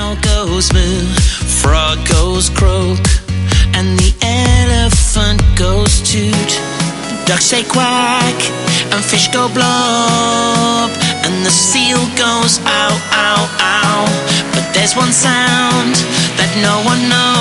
cow goes moo, frog goes croak, and the elephant goes toot. Ducks say quack, and fish go blob, and the seal goes ow, ow, ow. But there's one sound that no one knows.